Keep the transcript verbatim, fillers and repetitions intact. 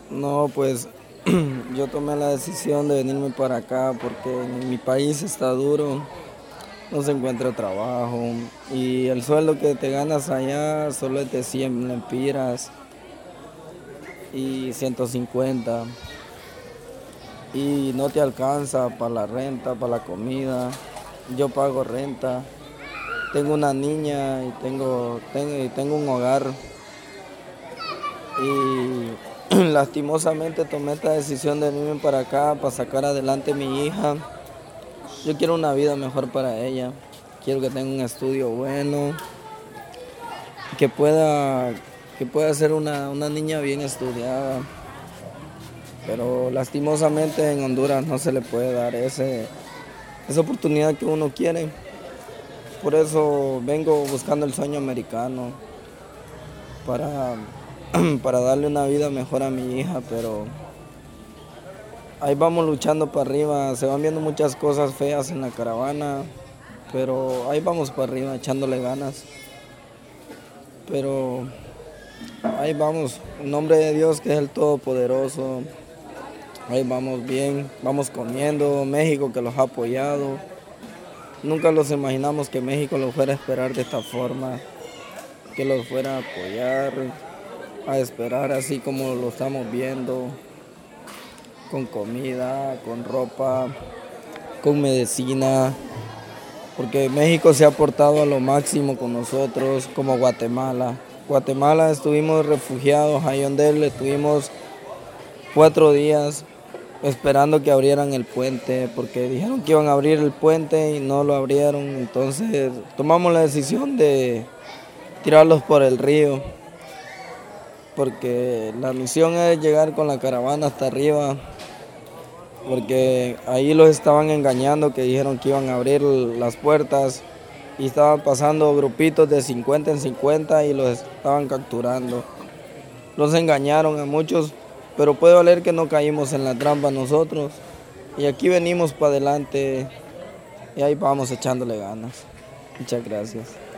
No, pues yo tomé la decisión de venirme para acá porque en mi país está duro, no se encuentra trabajo y el sueldo que te ganas allá solo es de cien lempiras y ciento cincuenta y no te alcanza para la renta, para la comida. Yo pago renta, tengo una niña y tengo, tengo, y tengo un hogar y lastimosamente tomé esta decisión de venirme para acá para sacar adelante a mi hija. Yo quiero una vida mejor para ella, quiero que tenga un estudio bueno, que pueda, que pueda ser una, una niña bien estudiada, pero lastimosamente en Honduras no se le puede dar ese, esa oportunidad que uno quiere. Por eso vengo buscando el sueño americano para, para darle una vida mejor a mi hija, pero ahí vamos luchando para arriba, se van viendo muchas cosas feas en la caravana, pero ahí vamos para arriba echándole ganas. Pero ahí vamos, en nombre de Dios que es el Todopoderoso, ahí vamos bien, vamos comiendo, México que los ha apoyado. Nunca los imaginamos que México los fuera a esperar de esta forma, que los fuera a apoyar, a esperar así como lo estamos viendo, con comida, con ropa, con medicina, porque México se ha portado a lo máximo con nosotros, como Guatemala. Guatemala estuvimos refugiados, ahí donde él estuvimos cuatro días esperando que abrieran el puente, porque dijeron que iban a abrir el puente y no lo abrieron, entonces tomamos la decisión de tirarlos por el río, porque la misión es llegar con la caravana hasta arriba, porque ahí los estaban engañando, que dijeron que iban a abrir las puertas y estaban pasando grupitos de cincuenta en cincuenta y los estaban capturando. Los engañaron a muchos, pero puede valer que no caímos en la trampa nosotros. Y aquí venimos para adelante y ahí vamos echándole ganas. Muchas gracias.